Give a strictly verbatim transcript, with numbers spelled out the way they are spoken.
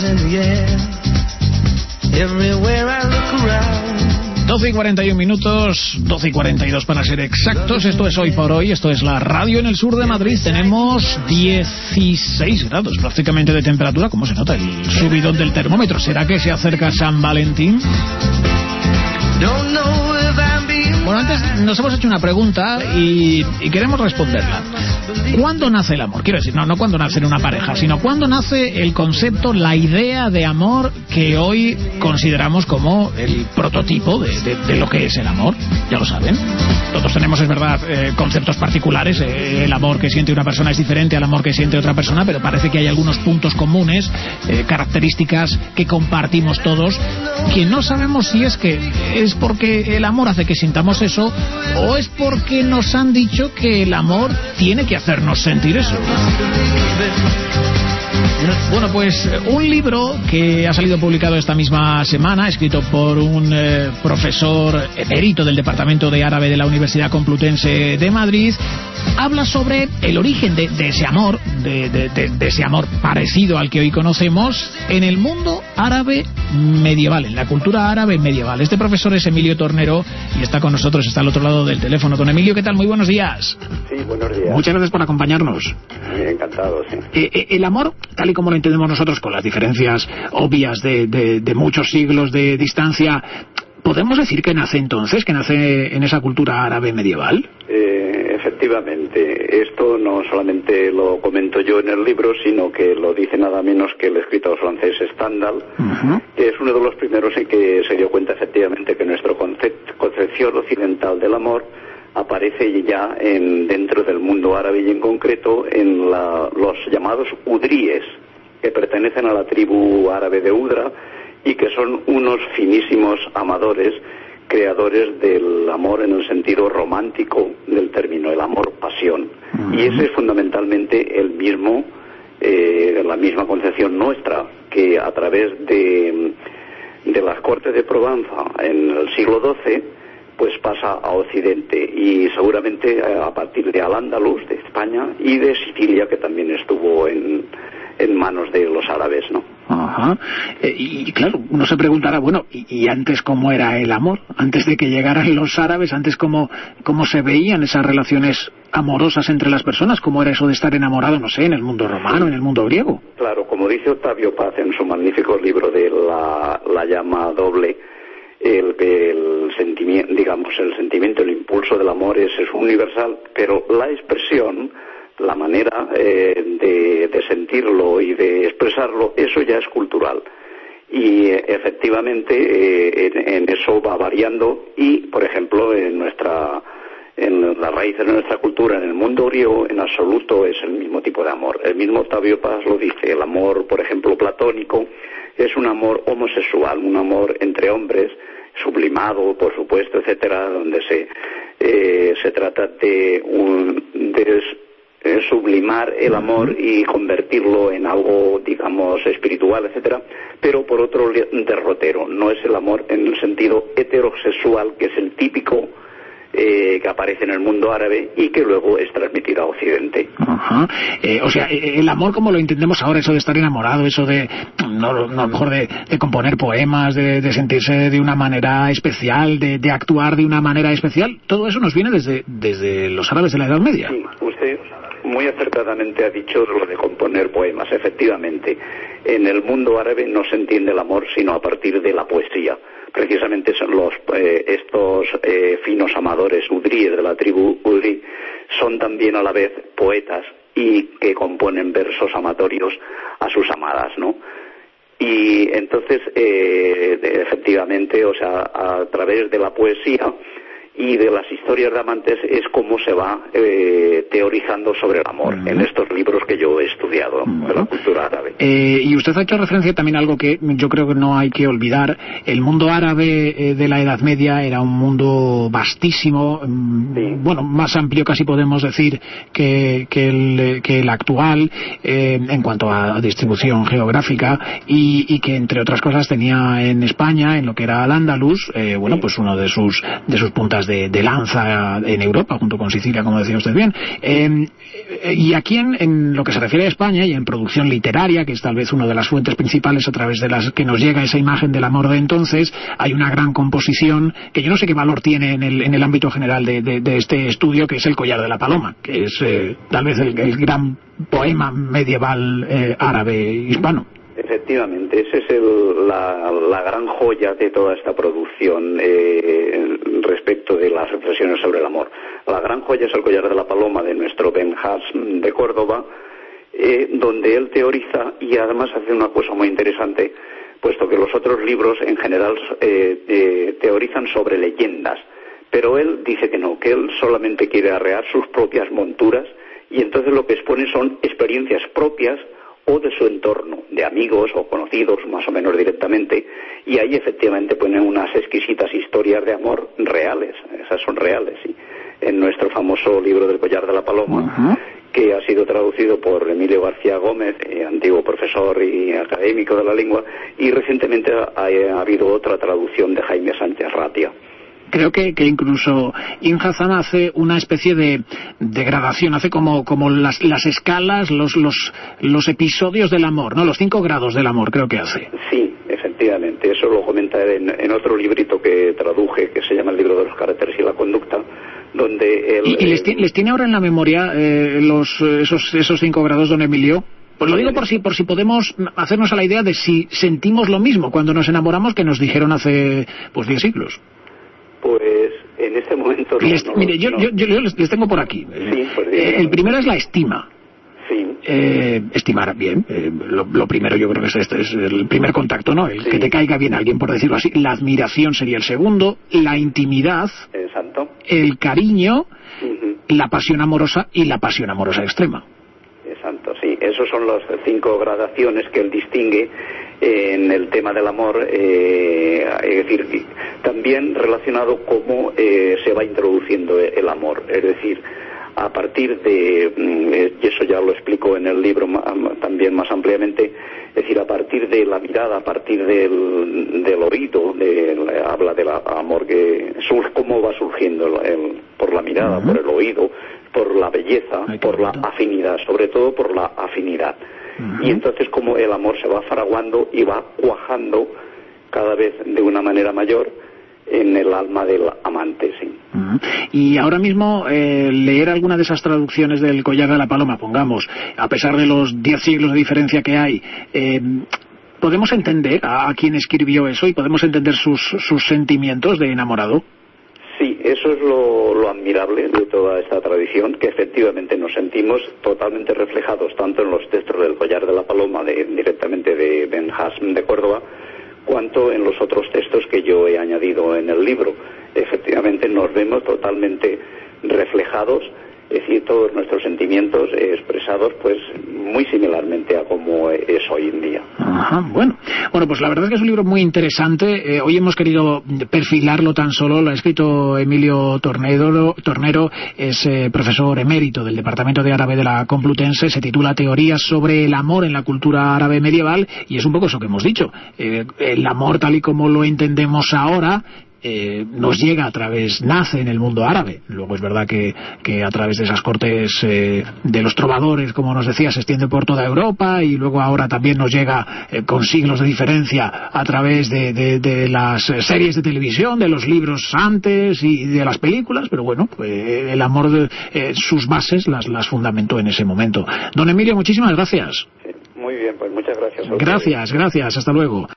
doce y cuarenta y un minutos, doce y cuarenta y dos para ser exactos. Esto es Hoy por Hoy, esto es la radio en el sur de Madrid. Tenemos dieciséis grados prácticamente de temperatura. ¿Cómo se nota el subidón del termómetro? ¿Será que se acerca San Valentín? Bueno, antes nos hemos hecho una pregunta y, y queremos responderla. ¿Cuándo nace el amor? Quiero decir, no, no cuándo nace en una pareja, sino cuándo nace el concepto, la idea de amor que hoy consideramos como el prototipo de, de, de lo que es el amor. Ya lo saben. Todos tenemos, es verdad, eh, conceptos particulares. Eh, el amor que siente una persona es diferente al amor que siente otra persona, pero parece que hay algunos puntos comunes, eh, características que compartimos todos, que no sabemos si es que es porque el amor hace que sintamos eso o es porque nos han dicho que el amor tiene que hacernos sentir eso. Bueno, pues un libro que ha salido publicado esta misma semana, escrito por un eh, profesor emérito del Departamento de Árabe de la Universidad Complutense de Madrid, habla sobre el origen de, de ese amor, de, de, de, de ese amor parecido al que hoy conocemos, en el mundo árabe medieval, en la cultura árabe medieval. Este profesor es Emilio Tornero y está con nosotros, está al otro lado del teléfono. Don Emilio, ¿qué tal? Muy buenos días. Sí, buenos días. Muchas gracias por acompañarnos. Sí, encantado, sí. Eh, eh, el amor, tal y como lo entendemos nosotros, con las diferencias obvias de, de, de muchos siglos de distancia, ¿podemos decir que nace entonces, que nace en esa cultura árabe medieval? Eh, efectivamente, esto no solamente lo comento yo en el libro, sino que lo dice nada menos que el escritor francés Stendhal, uh-huh. que es uno de los primeros en que se dio cuenta efectivamente que nuestro concept, concepción occidental del amor aparece ya en, dentro del mundo árabe y en concreto en la, los llamados udríes, que pertenecen a la tribu árabe de Udra y que son unos finísimos amadores, creadores del amor en el sentido romántico del término, el amor-pasión. Uh-huh. Y ese es fundamentalmente el mismo, eh, la misma concepción nuestra, que a través de, de las cortes de Provenza en el siglo doce, pues pasa a Occidente y seguramente a partir de Al-Ándalus, de España, y de Sicilia, que también estuvo en, en manos de los árabes, ¿no? Ajá. Eh, y claro, uno se preguntará, bueno, ¿y, ¿y antes cómo era el amor? Antes de que llegaran los árabes, antes cómo, cómo se veían esas relaciones amorosas entre las personas, cómo era eso de estar enamorado, no sé, en el mundo romano, en el mundo griego. Claro, como dice Octavio Paz en su magnífico libro de la, la llama doble, el, el sentimiento, digamos, el sentimiento, el impulso del amor es, es universal, pero la expresión, la manera eh, de, de sentirlo y de expresarlo, eso ya es cultural. Y eh, efectivamente eh, en, en eso va variando y, por ejemplo, en nuestra en las raíces de nuestra cultura, en el mundo griego, en absoluto es el mismo tipo de amor. El mismo Octavio Paz lo dice, el amor, por ejemplo, platónico, es un amor homosexual, un amor entre hombres, sublimado, por supuesto, etcétera, donde se eh, se trata de un de sublimar el amor y convertirlo en algo, digamos, espiritual, etcétera, pero por otro derrotero. No es el amor en el sentido heterosexual, que es el típico Eh, que aparece en el mundo árabe y que luego es transmitido a Occidente. Ajá. Eh, o sea, el amor como lo entendemos ahora, eso de estar enamorado, eso de, no, no mejor de, de componer poemas, de, de sentirse de una manera especial, de, de actuar de una manera especial, todo eso nos viene desde, desde los árabes de la Edad Media. Sí, usted muy acertadamente ha dicho lo de componer poemas. Efectivamente, en el mundo árabe no se entiende el amor sino a partir de la poesía. Precisamente son los eh, estos eh, finos amadores udríes de la tribu udrí, son también a la vez poetas y que componen versos amatorios a sus amadas, ¿no? Y entonces, eh, efectivamente, o sea, a través de la poesía y de las historias de amantes es como se va eh, teorizando sobre el amor uh-huh. en estos libros que yo he estudiado uh-huh. de la cultura árabe. Eh, y usted ha hecho referencia también a algo que yo creo que no hay que olvidar. El mundo árabe eh, de la Edad Media era un mundo vastísimo, sí. bueno, más amplio casi podemos decir que, que, el, que el actual eh, en cuanto a distribución geográfica y, y que entre otras cosas tenía en España, en lo que era Al-Ándalus, eh, bueno, sí. pues uno de sus, de sus puntas puntas de, de lanza en Europa, junto con Sicilia, como decía usted bien. Eh, y aquí en, en lo que se refiere a España y en producción literaria, que es tal vez una de las fuentes principales a través de las que nos llega esa imagen del amor de entonces, hay una gran composición que yo no sé qué valor tiene en el, en el ámbito general de, de, de este estudio, que es El collar de la paloma, que es eh, tal vez el, el gran poema medieval eh, árabe hispano. Efectivamente, esa es el, la, la gran joya de toda esta producción eh, respecto de las reflexiones sobre el amor. La gran joya es El collar de la paloma de nuestro Ben Hasm de Córdoba, eh, donde él teoriza y además hace una cosa muy interesante, puesto que los otros libros en general eh, eh, teorizan sobre leyendas, pero él dice que no, que él solamente quiere arrear sus propias monturas y entonces lo que expone son experiencias propias o de su entorno, de amigos o conocidos más o menos directamente, y ahí efectivamente ponen unas exquisitas historias de amor reales, esas son reales, sí, en nuestro famoso libro del collar de la paloma, uh-huh. que ha sido traducido por Emilio García Gómez, eh, antiguo profesor y académico de la lengua, y recientemente ha, ha habido otra traducción de Jaime Sánchez Ratia. Creo que, que incluso Ibn Hazm hace una especie de, de gradación, hace como, como las, las escalas, los, los, los episodios del amor, ¿no? Los cinco grados del amor, creo que hace. Sí, efectivamente, eso lo comenta en, en otro librito que traduje, que se llama El libro de los caracteres y la conducta, donde él... ¿Y, y les, les tiene ahora en la memoria eh, los, esos, esos cinco grados, don Emilio? Pues lo digo por si, por si podemos hacernos a la idea de si sentimos lo mismo cuando nos enamoramos que nos dijeron hace, pues, diez siglos. Pues en este momento no, les, no, mire, yo, no. yo, yo les, les tengo por aquí. Sí, pues eh, el primero es la estima. Sí. Eh, estimar bien. Eh, lo, lo primero yo creo que es este, es el primer contacto, ¿no? El sí. que te caiga bien alguien, por decirlo así. La admiración sería el segundo. La intimidad. Exacto. El cariño. Uh-huh. La pasión amorosa y la pasión amorosa extrema. Exacto, sí. Esos son las cinco gradaciones que él distingue en el tema del amor, eh, es decir, también relacionado cómo eh, se va introduciendo el amor, es decir, a partir de, y eso ya lo explico en el libro también más ampliamente, es decir, a partir de la mirada, a partir del, del oído, de, habla del amor que cómo va surgiendo el, por la mirada, uh-huh. por el oído, por la belleza, Ay, por la afinidad, sobre todo por la afinidad. Uh-huh. Y entonces como el amor se va fraguando y va cuajando cada vez de una manera mayor en el alma del amante, sí. Uh-huh. Y ahora mismo eh, leer alguna de esas traducciones del collar de la paloma, pongamos, a pesar de los diez siglos de diferencia que hay, eh, ¿podemos entender a, a quién escribió eso y podemos entender sus, sus sentimientos de enamorado? Sí, eso es lo, lo admirable de toda esta tradición, que efectivamente nos sentimos totalmente reflejados tanto en los textos del collar de la paloma de, directamente de Ben Hasm de Córdoba, cuanto en los otros textos que yo he añadido en el libro. Efectivamente nos vemos totalmente reflejados, es decir, todos nuestros sentimientos eh, expresados pues muy similarmente a como es hoy en día. Ajá, bueno. Bueno, pues la verdad es que es un libro muy interesante. Eh, hoy hemos querido perfilarlo tan solo. Lo ha escrito Emilio Tornero, Tornero es eh, profesor emérito del Departamento de Árabe de la Complutense. Se titula Teorías sobre el amor en la cultura árabe medieval y es un poco eso que hemos dicho. Eh, el amor tal y como lo entendemos ahora Eh, nos llega a través, nace en el mundo árabe. Luego es verdad que, que a través de esas cortes eh, de los trovadores, como nos decía, se extiende por toda Europa y luego ahora también nos llega eh, con siglos de diferencia a través de, de, de las series de televisión, de los libros antes y de las películas, pero bueno, pues, el amor, de, eh, sus bases las, las fundamentó en ese momento. Don Emilio, muchísimas gracias. Sí, muy bien, pues muchas gracias. Gracias, gracias, hasta luego.